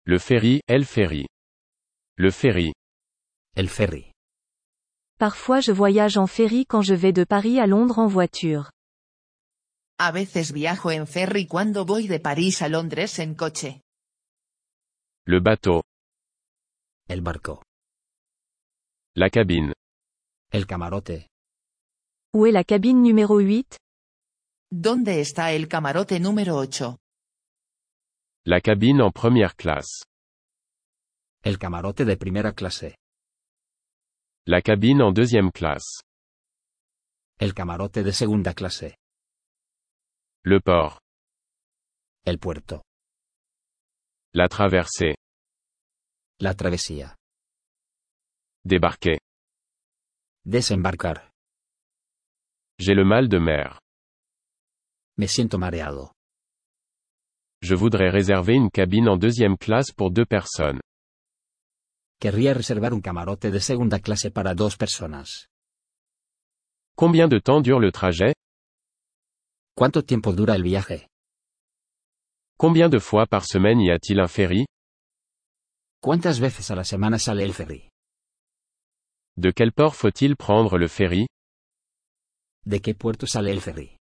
Le ferry, el ferry. Le ferry. El ferry. Parfois je voyage en ferry quand je vais de Paris à Londres en voiture. A veces viajo en ferry cuando voy de París a Londres en coche. Le bateau. El barco. La cabine. El camarote. Où est la cabine numéro 8? ¿Dónde está el camarote número 8? La cabine en première classe. El camarote de primera clase. La cabine en deuxième classe. El camarote de segunda clase. Le port. El puerto. La traversée. La travesía. Débarquer. Desembarcar. J'ai le mal de mer. Me siento mareado. Je voudrais réserver une cabine en deuxième classe pour 2 personnes. Querría reservar un camarote de segunda clase para 2 personas. Combien de temps dure le trajet? ¿Cuánto tiempo dura el viaje? Combien de fois par semaine y a-t-il un ferry? ¿Cuántas veces a la semana sale el ferry? De quel port faut-il prendre le ferry? ¿De qué puerto sale el ferry?